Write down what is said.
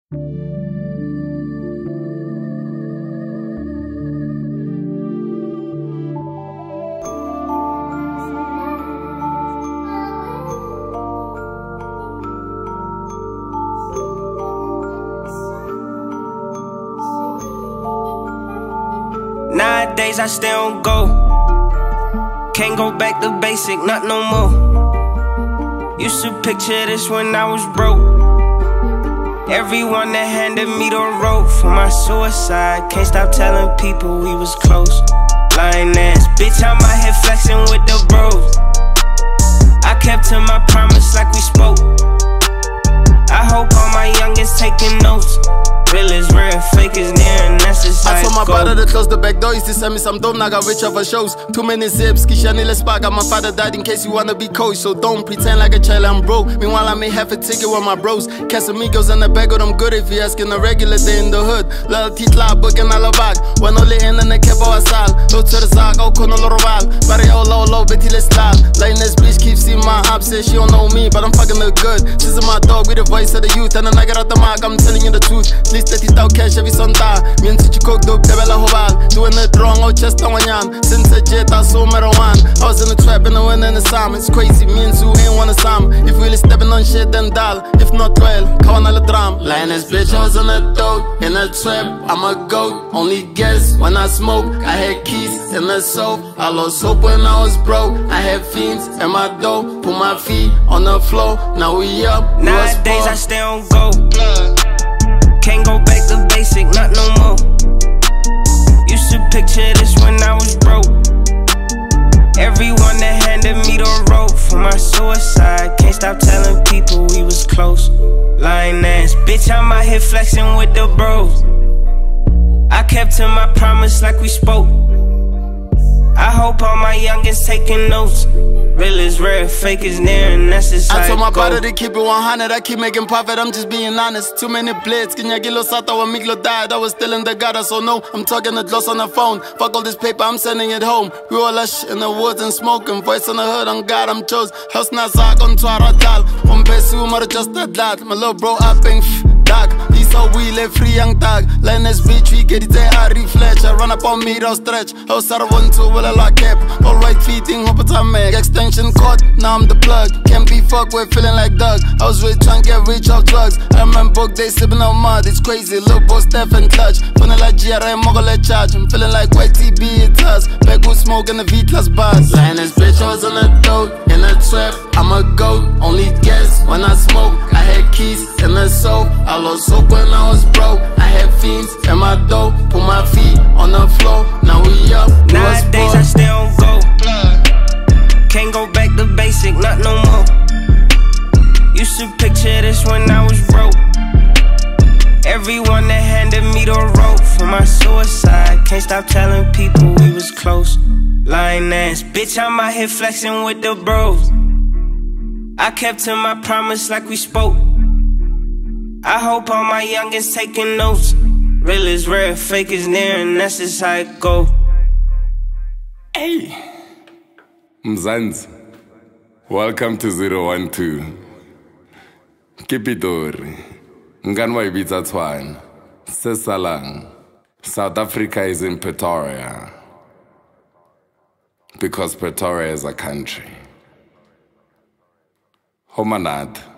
Nowadays I stay on go. Can't go back to basic, not no more. Used to picture this when I was broke. Everyone that handed me the rope for my suicide. Can't stop telling people we was close. Lying ass, bitch, I'm out here flexing with the bros. I kept to my promise like we spoke. I hope all my youngins taking notes. Real is real, fake is near, and that's just how I told it my go. brother to close the back door. He used to send me some dope, now I got rich off of shows. Too many zips, Kishani let's spark. My father died in case you wanna be coach. So don't pretend like a child I'm broke. Meanwhile I made half a ticket with my bros. Casamigos in the bag of them good if you asking a regular day in the hood. Little titla, book and all back. When only in the kepo asal. Go to the zag, oh kono loroval. Barrio low, betty let's slide. Like this bitch keeps seeing my ops, say she don't know me, but I'm fucking her good. She's my dog with the voice of the youth. And then I get out the mark, I'm telling you the truth. At least 30,000 cash every Sunday. Me and Chichi cook dope, Debella Hobal. Doing it wrong, oh chest on one. Since a jet, I saw marijuana. I was in the trap and I went in the salmon. It's crazy, me and Zoo ain't wanna sam. If really stepping on shit, then dial. If not, well, kawan ala drum. Lying this bitch, I was in a dope. In a trap, I'm a goat. Only guess when I smoke. I had keys in the soap. I lost hope when I was broke. I had fiends in my dough. Put my feet on the floor. Now we up. Nowadays I stay on go. Can't go back to basic, not no more. Used to picture this when I was broke. Everyone that handed me the rope for my suicide. Can't stop telling people we was close. Lying ass, bitch, I'm out here flexing with the bros. I kept to my promise like we spoke. I hope all my youngins taking notes. Real is rare, fake is near, and that's just how I told it my go. brother to keep it 100. I keep making profit, I'm just being honest. Too many blades, Kinyagilo Sata when Miglo died. I was still in the gutter, so no, I'm talking the gloss on the phone. Fuck all this paper, I'm sending it home. We all lush in the woods and smoking. Voice on the hood, on God, I'm chose. House Nazak on Twaradal. On Pesu, mother just that. My little bro up in dark. He saw we live free young tag. Line this bitch, we get it, I reflex. I run up on me, I'll stretch. House I want to, will I lock up. All right, feeding, hope it's a mag. Extension cord, now I'm the plug. Can't be fucked with, feeling like Doug. I was rich, trying to get rich off drugs. I remember book day sipping on mud, it's crazy. Lil' boy Steph and clutch. Feeling like GRA, mogul at charge. I'm feeling like YTB, it's us. Back with smoke in the V-class bars. Lying this bitch, I was on a dope, in a trap. I'm a goat, only guess when I smoke. I had keys in the soap. I lost hope when I was broke. I had fiends in my dough. Put my feet on the floor. Now we up. Nowadays I stay on go. Can't go back to basic, not no more. Used to picture this when I was broke. Everyone that handed me the rope for my suicide. Can't stop telling people we was close. Lying ass, bitch, I'm out here flexing with the bros. I kept to my promise like we spoke. I hope all my youngins taking notes. Real is rare, fake is near, and that's just how it go. Hey, Mzansi, welcome to 012. Kipitori, Nganwa ibitsa Tshwane, Sesalang. South Africa is in Pretoria. Because Pretoria is a country. Homanad.